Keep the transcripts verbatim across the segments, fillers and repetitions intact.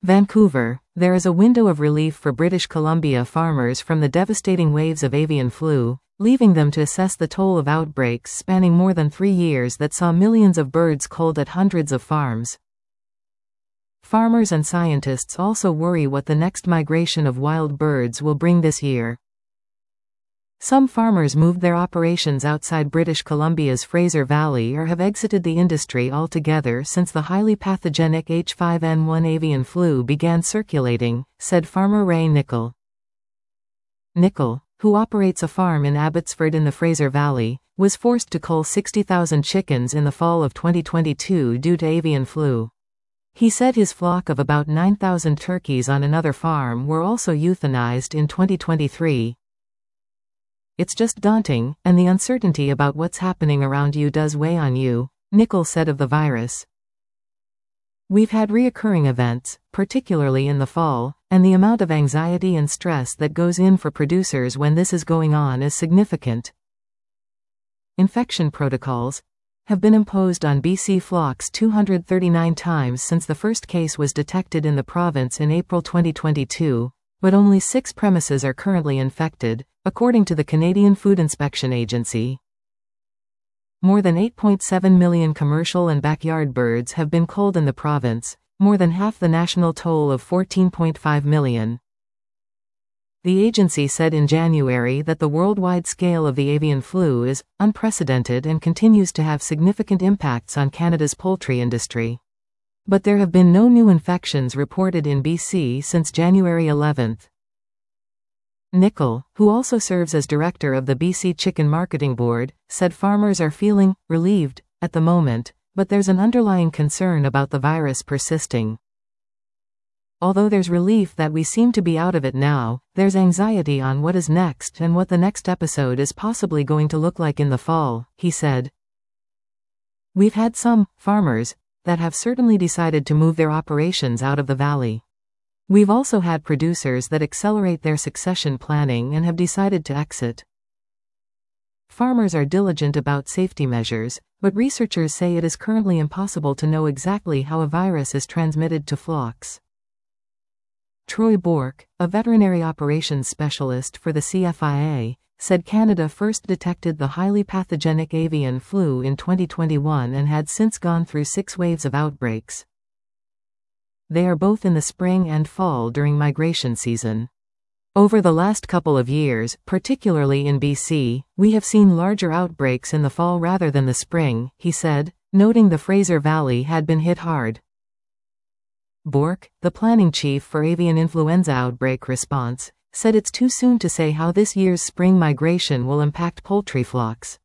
Vancouver, there is a window of relief for British Columbia farmers from the devastating waves of avian flu, leaving them to assess the toll of outbreaks spanning more than three years that saw millions of birds culled at hundreds of farms. Farmers and scientists also worry what the next migration of wild birds will bring this year. Some farmers moved their operations outside British Columbia's Fraser Valley or have exited the industry altogether since the highly pathogenic H five N one avian flu began circulating, said farmer Ray Nicol. Nicol, who operates a farm in Abbotsford in the Fraser Valley, was forced to cull sixty thousand chickens in the fall of twenty twenty-two due to avian flu. He said his flock of about nine thousand turkeys on another farm were also euthanized in twenty twenty-three. It's just daunting, and the uncertainty about what's happening around you does weigh on you, Nicol said of the virus. We've had reoccurring events, particularly in the fall, and the amount of anxiety and stress that goes in for producers when this is going on is significant. Infection protocols have been imposed on B C flocks two hundred thirty-nine times since the first case was detected in the province in April twenty twenty-two, but only six premises are currently infected, according to the Canadian Food Inspection Agency. More than eight point seven million commercial and backyard birds have been culled in the province, more than half the national toll of fourteen point five million. The agency said in January that the worldwide scale of the avian flu is unprecedented and continues to have significant impacts on Canada's poultry industry. But there have been no new infections reported in B C since January eleventh. Nicol, who also serves as director of the B C Chicken Marketing Board, said farmers are feeling relieved at the moment, but there's an underlying concern about the virus persisting. Although there's relief that we seem to be out of it now, there's anxiety on what is next and what the next episode is possibly going to look like in the fall, he said. We've had some farmers that have certainly decided to move their operations out of the valley. We've also had producers that accelerate their succession planning and have decided to exit. Farmers are diligent about safety measures, but researchers say it is currently impossible to know exactly how a virus is transmitted to flocks. Troy Bourque, a veterinary operations specialist for the C F I A, said Canada first detected the highly pathogenic avian flu in twenty twenty-one and had since gone through six waves of outbreaks. They are both in the spring and fall during migration season. Over the last couple of years, particularly in B C, we have seen larger outbreaks in the fall rather than the spring, he said, noting the Fraser Valley had been hit hard. Bourque, the planning chief for avian influenza outbreak response, said it's too soon to say how this year's spring migration will impact poultry flocks.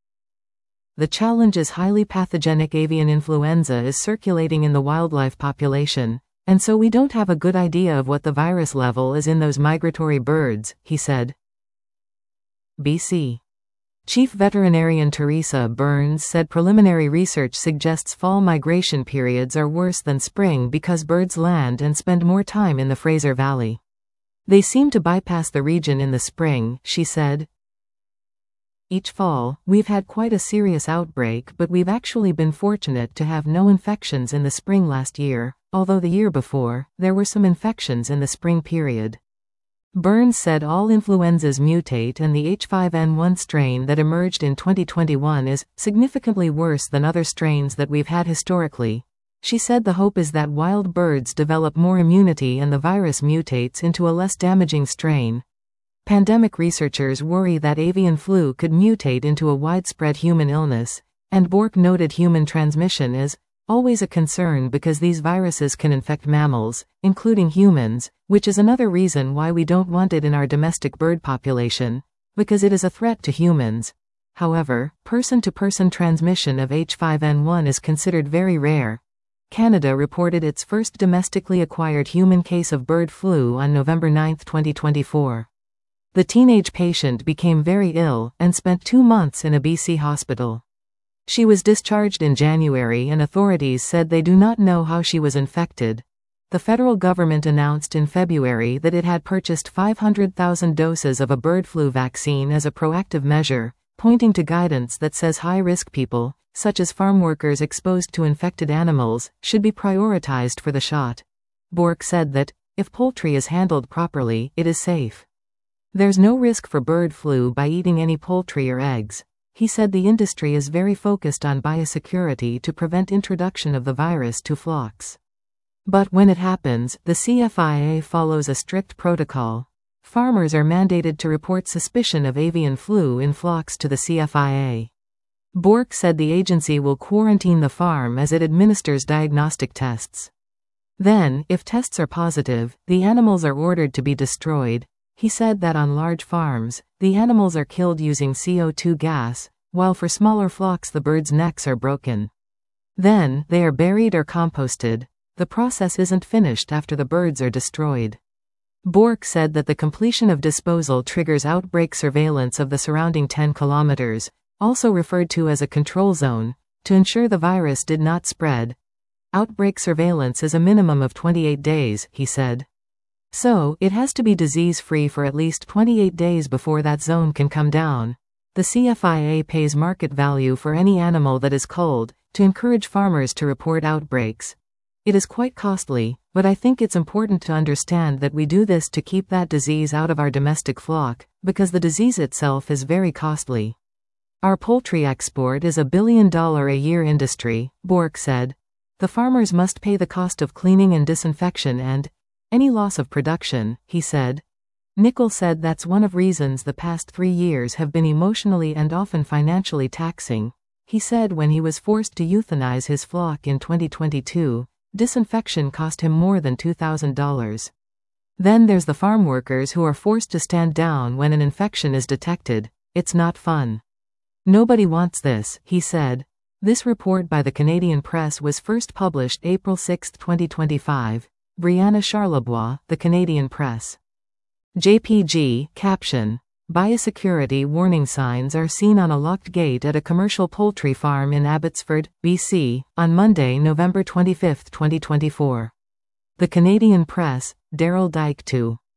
The challenge is highly pathogenic avian influenza is circulating in the wildlife population, and so we don't have a good idea of what the virus level is in those migratory birds, he said. B C Chief Veterinarian Teresa Burns said preliminary research suggests fall migration periods are worse than spring because birds land and spend more time in the Fraser Valley. They seem to bypass the region in the spring, she said. Each fall, we've had quite a serious outbreak, but we've actually been fortunate to have no infections in the spring last year, although the year before, there were some infections in the spring period. Burns said all influenzas mutate and the H five N one strain that emerged in twenty twenty-one is significantly worse than other strains that we've had historically. She said the hope is that wild birds develop more immunity and the virus mutates into a less damaging strain. Pandemic researchers worry that avian flu could mutate into a widespread human illness, and Bourque noted human transmission is always a concern because these viruses can infect mammals, including humans, which is another reason why we don't want it in our domestic bird population, because it is a threat to humans. However, person-to-person transmission of H five N one is considered very rare. Canada reported its first domestically acquired human case of bird flu on November ninth twenty twenty-four. The teenage patient became very ill and spent two months in a B C hospital. She was discharged in January and authorities said they do not know how she was infected. The federal government announced in February that it had purchased five hundred thousand doses of a bird flu vaccine as a proactive measure, pointing to guidance that says high-risk people, such as farm workers exposed to infected animals, should be prioritized for the shot. Bork said that, if poultry is handled properly, it is safe. There's no risk for bird flu by eating any poultry or eggs. He said the industry is very focused on biosecurity to prevent introduction of the virus to flocks. But when it happens, the C F I A follows a strict protocol. Farmers are mandated to report suspicion of avian flu in flocks to the C F I A. Bork said the agency will quarantine the farm as it administers diagnostic tests. Then, if tests are positive, the animals are ordered to be destroyed. He said that on large farms, the animals are killed using C O two gas, while for smaller flocks the birds' necks are broken. Then, they are buried or composted. The process isn't finished after the birds are destroyed. Bork said that the completion of disposal triggers outbreak surveillance of the surrounding ten kilometers, also referred to as a control zone, to ensure the virus did not spread. Outbreak surveillance is a minimum of twenty-eight days, he said. So, it has to be disease-free for at least twenty-eight days before that zone can come down. The C F I A pays market value for any animal that is culled, to encourage farmers to report outbreaks. It is quite costly, but I think it's important to understand that we do this to keep that disease out of our domestic flock, because the disease itself is very costly. Our poultry export is a billion dollar a year industry, Bork said. The farmers must pay the cost of cleaning and disinfection and any loss of production, he said. Nicol said that's one of reasons the past three years have been emotionally and often financially taxing. He said when he was forced to euthanize his flock in twenty twenty-two, disinfection cost him more than two thousand dollars. Then there's the farm workers who are forced to stand down when an infection is detected. It's not fun. Nobody wants this, he said. This report by the Canadian Press was first published April sixth, twenty twenty-five. Brianna Charlebois, The Canadian Press. J P G, caption. Biosecurity warning signs are seen on a locked gate at a commercial poultry farm in Abbotsford, B C, on Monday, November twenty-fifth, twenty twenty-four. The Canadian Press, Daryl Dyke two.